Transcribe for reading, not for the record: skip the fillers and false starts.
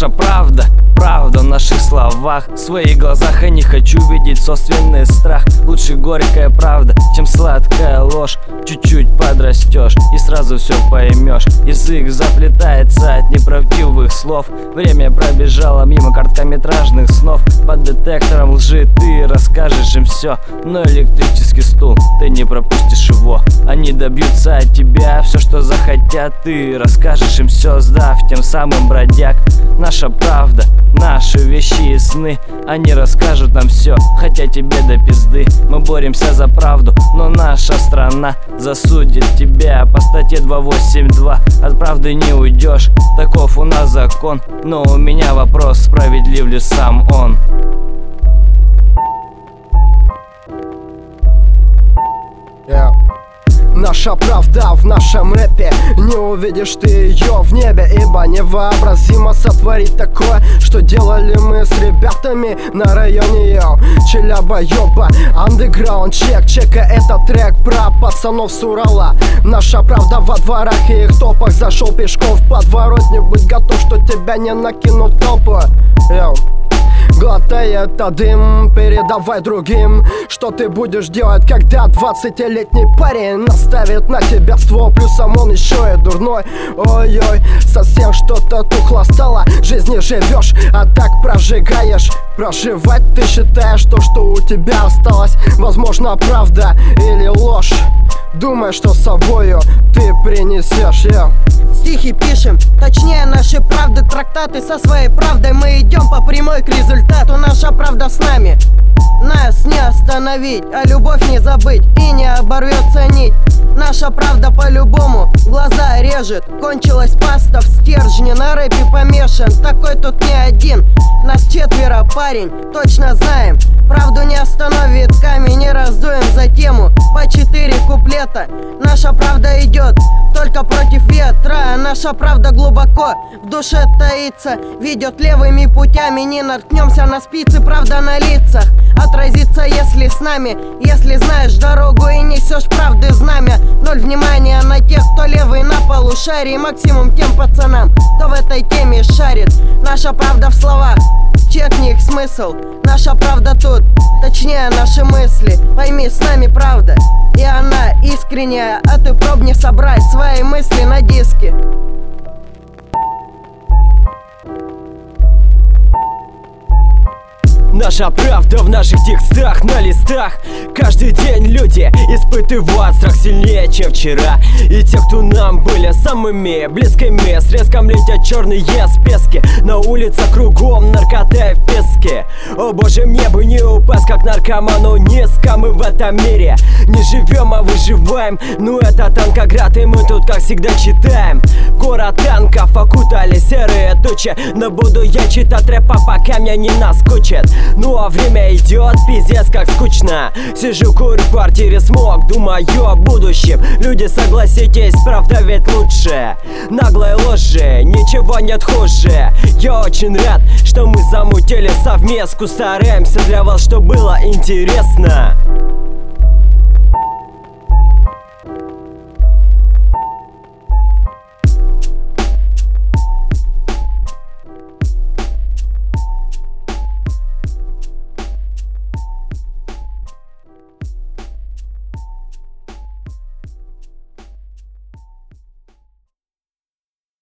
Наша правда, правда в наших словах. В своих глазах я не хочу видеть собственный страх. Лучше горькая правда, чем сладкая ложь. Чуть-чуть подрастешь и сразу все поймешь. Язык заплетается от неправдивых слов. Время пробежало мимо короткометражных снов. Под детектором лжи ты расскажешь им все, но электрический стул, ты не пропустишь его. Они добьются от тебя все, что захотят. Ты расскажешь им все, сдав тем самым бродяг. Наша правда, наши вещи и сны. Они расскажут нам все, хотя тебе до пизды. Мы боремся за правду, но наша страна засудит тебя по статье 282. От правды не уйдешь, таков у нас закон. Но у меня вопрос, справедлив ли сам он? Наша правда в нашем рэпе, не увидишь ты ее в небе, ибо невообразимо сотворить такое, что делали мы с ребятами на районе Челяба-ёба. Андеграунд чека этот трек про пацанов с Урала. Наша правда во дворах и их топах. Зашел пешком в подворотню, будь готов, что тебя не накинут толпы. Глотай это дым, передавай другим. Что ты будешь делать, когда 20-летний парень наставит на тебя ствол? Плюсом он еще и дурной. Ой-ой, совсем что-то тухло стало. Жизнь не живешь, а так прожигаешь. Проживать ты считаешь то, что у тебя осталось. Возможно, правда или ложь. Думай, что с собою ты принесешь. Стихи пишем, точнее наши правды, трактаты. Со своей правдой мы идем по прямой к результату. Наша правда с нами, нас не остановить, а любовь не забыть и не оборвется нить. Наша правда по-любому глаза режет. Кончилась паста в стержне, на рэпе помешан. Такой тут не один, нас 4, парень, точно знаем. Правду не остановит камень, не раздуем за тему. По 4 куплета. Наша правда идет только против ветра. Наша правда глубоко в душе таится, ведет левыми путями. Не наткнемся на спицы, правда на лицах отразится, если с нами. Если знаешь дорогу и несешь правды знамя. Ноль внимания на тех, кто левый на полушарии. Максимум тем пацанам, кто в этой теме шарит. Наша правда в словах, чекни их смысл. Наша правда тут, точнее наши мысли. Пойми, с нами правда, и она искренняя. А ты пробуй собрать свои мысли на диске. Наша правда в наших текстах на листах. Каждый день люди испытывают страх сильнее, чем вчера. И те, кто нам были самыми близкими, с резком летят черные спески. На улице кругом наркота в песке. О боже, мне бы не упасть, как наркоману низко. Мы в этом мире не живем, а выживаем. Ну это Танкоград, и мы тут как всегда читаем. Город танков окутали серые тучи. Но буду я читать рэпа, пока меня не наскучит. Ну а время идет, пиздец как скучно. Сижу, курю в квартире, смог, думаю о будущем. Люди, согласитесь, правда ведь лучше наглой ложи, ничего нет хуже. Я очень рад, что мы замутили совместку. Стараемся для вас, что было интересно.